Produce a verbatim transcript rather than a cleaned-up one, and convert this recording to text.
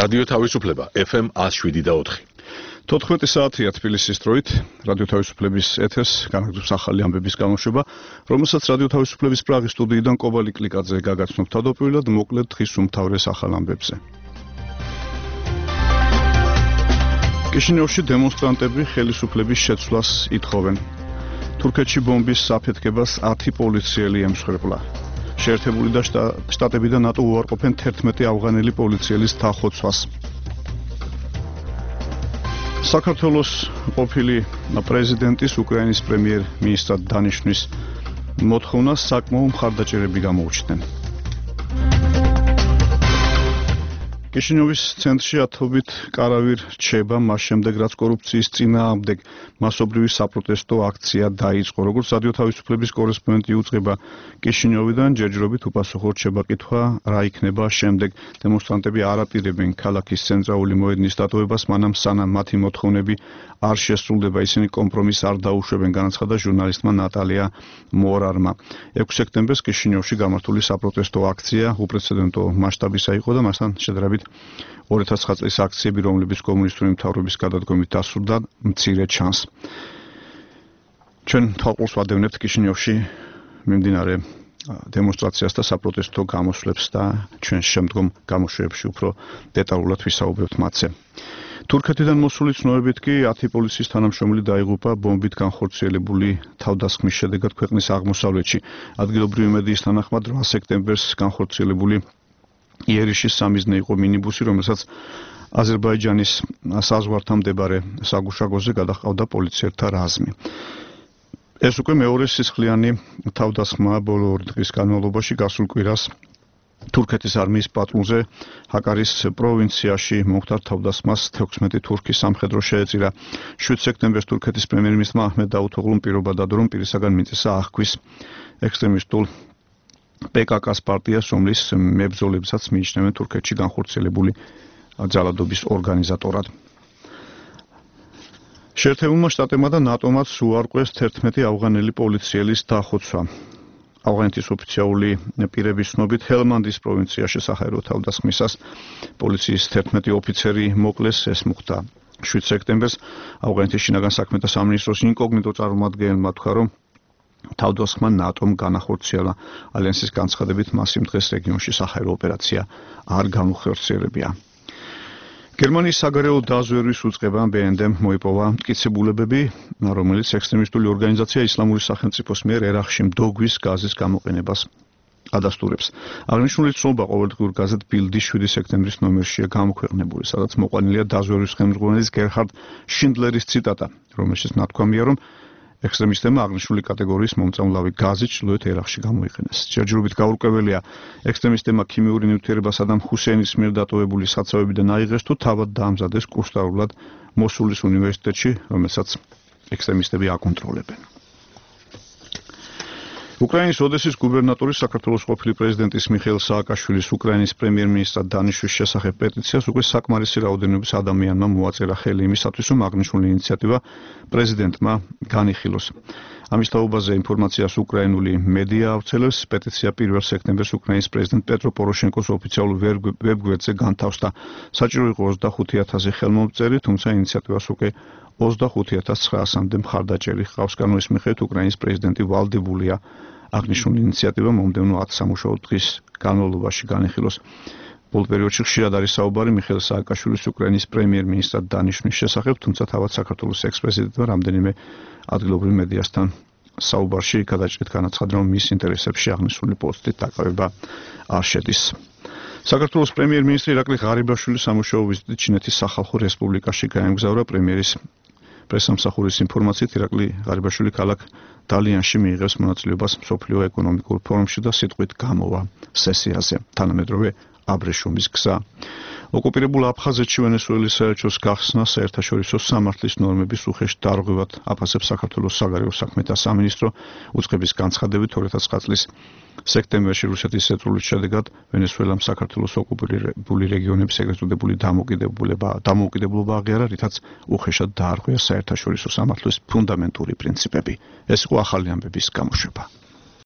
რადიო თავისუფლება ეფ ემ ათს შვიდი და ოთხი. თოთხმეტი საათია თბილისის დროით, რადიო თავისუფლების ეთერს განაგრძობს ახალი ამბების გამოშვება, რომელსაც რადიო თავისუფლების პრაღის სტუდიიდან კობალი კლიკაძე გაგაცნობ თავდაპირველად, მოკლედ დღის უმთავრეს ახალ ამბებზე. კიშინიოვში დემონსტრანტები ხელისუფლების შეცვლას ითხოვენ. თურქეთში ბომბის საფეთქებას ათი პოლიციელი ემსხვერპლა. შეერთებული და შტატები და ნატო უარყოფენ თერთმეტი ავღანელი პოლიციელის დახოცვას. საქართველოს ყოფილი პრეზიდენტის უკრაინის პრემიერ-მინისტრად დანიშვნის მოთხოვნას საკმაო მხარდაჭერები გამოუჩნდნენ. კიშინიოვის ცენტრში ათობით კარავი რჩება მას შემდეგ, რაც კორუფციის წინააღმდეგ მასობრივი საპროტესტო აქცია დაიწყო. როგორც რადიო თავისუფლების კორესპონდენტი უძღვება კიშინიოვიდან, ჯერჯერობით უპასუხო რჩება კითხვა, რა იქნება შემდეგ. დემონსტრანტები არ აპირებენ ქალაქის ცენტრალური მოედნის დატოვებას, მანამ სანამ მათი მოთხოვნები არ შესრულდება, ისინი კომპრომისს არ დაუშვებენ, განაცხადა ჟურნალისტმა ნატალია მორარმა. ექვსი სექტემბერს კიშინიოვში გამართული საპროტესტო აქცია უპრეცედენტო მასშტაბისა იყო და მასთან შედარებით ორი ათას ცხრა წლის აქციები, რომლებიც კომუნისტური მთავრობის გადადგომით დასრულდა, მცირე ჩანს. ჩვენ თვალყურს ვადევნებთ კიშინიოვში მიმდინარე დემონსტრაციას და საპროტესტო გამოსვლებს და ჩვენ შემდგომ გამოშვებებში უფრო დეტალურად ვისაუბრებთ მათზე. თურქეთიდან მოსული ცნობებით კი ათი პოლიციის თანამშრომელი დაიღუპა ბომბით განხორციელებული თავდასხმის შედეგად ქვეყნის აღმოსავლეთში. ადგილობრივი მედიის თანახმად რვა სექტემბერს განხორციელებული იერიშის სამიზნე იყო მინიბუსი, რომელსაც აზერბაიჯანის საზღვართან მდებარე საგუშაგოზე გადაჰყავდა პოლიციელთა რაზმი. ეს უკვე მეორე სისხლიანი თავდასხმაა ბოლო ორი დღის განმავლობაში. გასულ კვირას თურქეთის არმიის პატრულზე ჰაკარის პროვინციაში მომხდარ თავდასხმას თექვსმეტი თურქი სამხედრო შეეწირა. შვიდ სექტემბერს თურქეთის პრემიერ-მინისტრმა აჰმედ დაუთოღლუმ პირობა დადო, რომ პირისაგან მიწესა აღქვის ექსტრემისტულ პე კა კას პარტიას, რომლის მებრძოლებსაც მიიჩნევენ თურქეთში განხორციელებული ძალადობის ორგანიზატორად. შეერთებულმა შტატებმა და ნატომაც უარყვეს თერთმეტი ავღანელი პოლიციელის დახოცვა. ავღანეთის ოფიციალური პირების ცნობით, ჰელმანდის პროვინციაში საჰაერო თავდასხმისას პოლიციის თერთმეტი ოფიცერი მოკლეს. ეს მოხდა შვიდ სექტემბერს. ავღანეთის შინაგან საქმეთა სამინისტროს ინკოგნიტო წარმომადგენელმა თქვა, რომ თავდასხმა ნატომ განახორციელა. ალიანსის განცხადებით, მას იმ დღეს რეგიონში საჰაერო ოპერაცია არ განუხორციელებია. გერმანიის საგარეო დაზვერვის უწყებამ ბე ენ დემ მოიპოვა მტკიცებულებები, რომელიც ექსტრემისტული ორგანიზაცია ისლამური სახელმწიფოს მიერ ერაყში მდოგვის გაზის გამოყენებას ადასტურებს. აღნიშნული ცნობა ყოველდღიურ გაზეთ ბილდის შვიდი სექტემბრის ნომერშია გამოქვეყნებული, სადაც მოყვანილია დაზვერვის ხელმძღვანელის გერჰარდ შინდლერის ციტატა, რომელშიც ნათქვამია, რომ ექსტრემისტებმა აღნიშნული კატეგორიის მომწამლავი გაზი ჩრდილოეთ ერაყში გამოიყენეს. ჯერჯერობით გაურკვეველია, ექსტრემისტებმა ქიმიური ნივთიერება სადამ ჰუსეინის მიერ დატოვებული საცავებიდან აიღეს თუ თავად დაამზადეს კურსდღეულად მოსულის უნივერსიტეტში, რომელსაც ექსტრემისტები აკონტროლებენ. უკრაინის ოდესის გუბერნატორის საქართველოს ყოფილი პრეზიდენტის მიხეილ სააკაშვილის უკრაინის პრემიერ-მინისტრად დანიშვნის შესახებ პეტიციას უკვე საკმარისი რაოდენობის ადამიანმა მოაწერა ხელი იმისათვის, რომ აღნიშნული ინიციატივა პრეზიდენტმა განიხილოს. ამის თაობაზე ინფორმაციას უკრაინული მედია ავრცელებს. პეტიცია პირველ სექტემბერს უკრაინის პრეზიდენტ პეტრო პოროშენკოს ოფიციალურ ვებგვერდზე განთავსდა. საჭირო იყო ოცდახუთი ათასი ხელმომწერი, თუმცა ინიციატივას უკვე ოცდახუთი ათას ცხრაასამდე მხარდაჭერი ჰყავს. კანონის მიხედვით უკრაინის პრეზიდენტი ვალდებულია აღნიშნული ინიციატივა მომდევნო ათი სამუშაო დღის განმავლობაში განიხილოს. ბოლო პერიოდში ხშირად არის საუბარი მიხეილ სააკაშვილის უკრაინის პრემიერ-მინისტრად დანიშვნის შესახებ, თუმცა თავად საქართველოს ექს-პრეზიდენტმა რამდენიმე ადგილობრივ მედიასთან საუბარში გადაჭრით განაცხადა, რომ მის ინტერესებში აღნიშნული პოსტით დაკავება არ შედის. საქართველოს პრემიერ-მინისტრი ირაკლი ღარიბაშვილი სამუშაო ვიზიტით ჩინეთის სახალხო რესპუბლიკაში გაემგზავრა. პრემიერის პრესამსახურის ინფორმაციით, ირაკლი ღარიბაშვილი ქალაქ დალიანში მიიღებს მონაწილეობას მსოფლიო ეკონომიკურ ფორუმში და სიტყვით გამოვა სესიაზე. თანამედროვე აბრეშუმის გზა. ოკუპირებულ აფხაზეთში ვენესუელის საელჩოს გახსნა საერთაშორისო სამართლის ნორმების უხეშ დარღვევად აფასებს საქართველოს საგარეო საქმეთა სამინისტრო. უწყების განცხადებით ორი ათას ცხრა წლის სექტემბერში რუსეთის ზეწოლის შედეგად ვენესუელამ საქართველოს ოკუპირებული რეგიონების ეგრეთ წოდებული დამოუკიდებლობა დამოუკიდებლობა აღიარა, რითაც უხეშად დაარღვია საერთაშორისო სამართლის ფუნდამენტური პრინციპები. ეს იყო ახალი ამბების გამოშვება.